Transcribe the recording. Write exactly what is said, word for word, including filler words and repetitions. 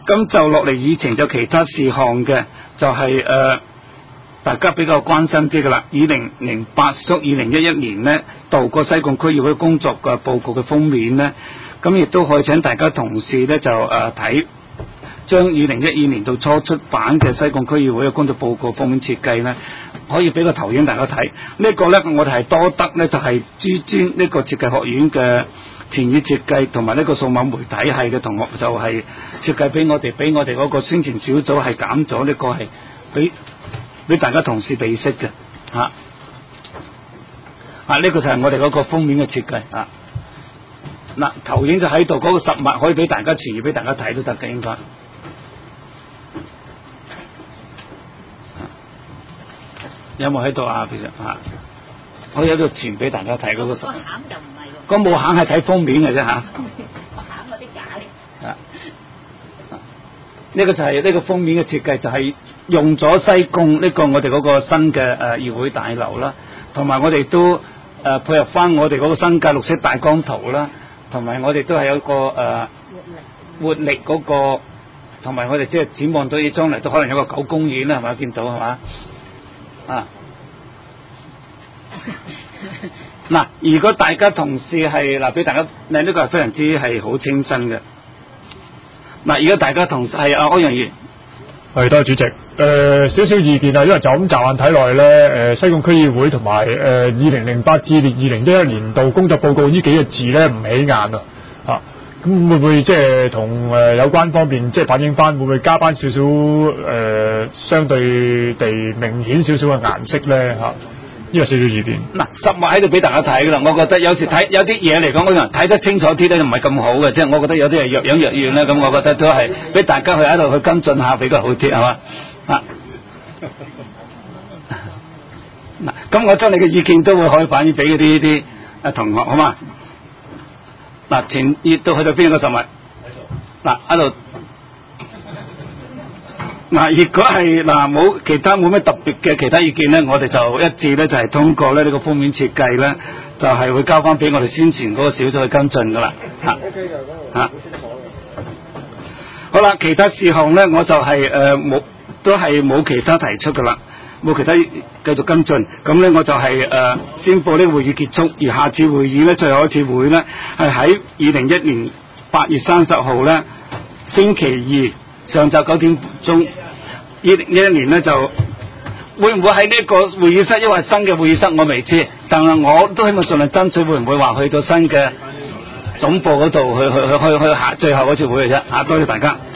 咁就落嚟議程就其他事項嘅，就係、是、誒、呃、大家比較關心啲嘅啦。二零零八縮二零一一年呢，度過西貢區議會工作嘅報告嘅封面呢，咁亦都可以請大家同事呢就誒睇，將二零一二年到初出版嘅西貢區議會嘅工作報告封面設計呢，可以俾個投影大家睇。呢、這個呢，我哋係多得呢，就係朱專呢個設計學院嘅田野設計同埋呢個數碼媒體系嘅同學就係設計俾我哋，俾我哋嗰個宣傳小組係減咗呢個係俾俾大家同事備識嘅嚇。啊，呢、這個就係我哋嗰個封面嘅設計啊。嗱，投影就喺度，嗰、那個實物可以俾大家傳閱俾大家睇都得嘅應該。有冇喺度啊？其實嚇，可以喺度傳俾大家睇嗰個實物。個餡就唔係喎。個冇餡係睇封面嘅啫嚇。個餡嗰啲假嘅。啊，呢個就係、是、呢、這個封面嘅設計，就係、是、用咗西貢呢、這個我哋嗰個新嘅誒、呃、議會大樓啦，同埋我哋都誒、呃、配合翻我哋嗰個新界綠色大綱圖啦，同埋我哋都係有個誒、呃、活力嗰、那個，同埋我哋即係展望到將來都可能有個狗公園啦，係咪見到係嘛？啊，嗱，如果大家同事係嗱，俾大家，嗱、這、呢個係非常之係好清新嘅。嗱，而家大家同事係阿歐陽儀， 係多謝主席。誒、呃，少少意見啊，因為就咁驟眼睇落去咧，誒、呃，西貢區議會同埋誒二零零八至二零一一年度工作報告呢幾個字咧唔起眼啊，啊，咁會唔會即係同誒有關方面即係反映翻，會唔會加翻少少誒相對地明顯少少嘅顏色咧嚇？呢個少少意見。 嗱，實物喺度俾大家睇噶啦，我覺得有時睇有啲嘢嚟講，可能睇得清楚啲咧，就唔係咁好嘅，即係我覺得有啲係若隱若現咧，咁我覺得都係俾大家去喺度去跟進下比較好啲，係嘛？啊，嗱，咁我將你嘅意見都會可以反映俾嗰啲啲啊同學，好嘛？嗱，前熱到去到邊個實物？喺度。嗱，喺度。嗱，如果係嗱冇其他冇咩特別嘅其他意見咧，我哋就一致咧就係、是、通過咧呢、這個封面設計咧，就係、是、會交翻俾我哋宣傳嗰個小組去跟進噶啦。嚇、啊，嚇、啊。好啦，其他事項咧，我就係誒冇都係冇其他提出噶啦，冇其他繼續跟進。咁咧我就係、是、誒、呃、宣佈呢個會議結束，而下次會議咧最後一次會咧係喺二零一年八月三十號咧星期二。上晝九點鐘，二零一一年咧就會唔會喺呢個會議室，因為新嘅會議室我未知，但係我都希望盡量爭取，會唔會話去到新嘅總部嗰度去去去去去下最後嗰次會嘅啫。啊，多謝大家。